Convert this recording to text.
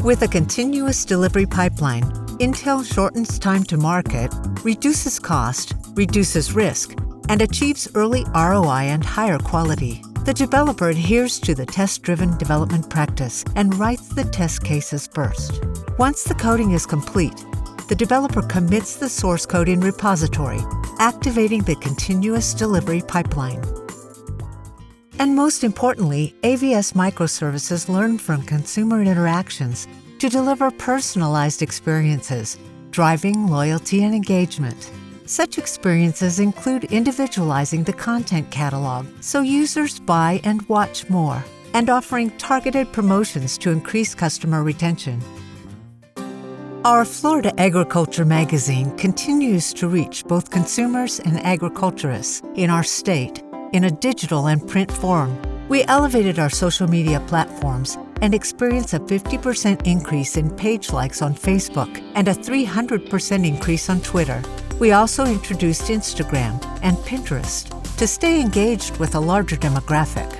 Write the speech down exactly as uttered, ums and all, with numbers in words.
With a continuous delivery pipeline, Intel shortens time to market, reduces cost, reduces risk, and achieves early R O I and higher quality. The developer adheres to the test-driven development practice and writes the test cases first. Once the coding is complete, the developer commits the source code in repository, activating the continuous delivery pipeline. And most importantly, A V S microservices learn from consumer interactions to deliver personalized experiences, driving loyalty and engagement. Such experiences include individualizing the content catalog so users buy and watch more, and offering targeted promotions to increase customer retention. Our Florida Agriculture magazine continues to reach both consumers and agriculturists in our state in a digital and print form. We elevated our social media platforms and experienced a fifty percent increase in page likes on Facebook and a three hundred percent increase on Twitter. We also introduced Instagram and Pinterest to stay engaged with a larger demographic.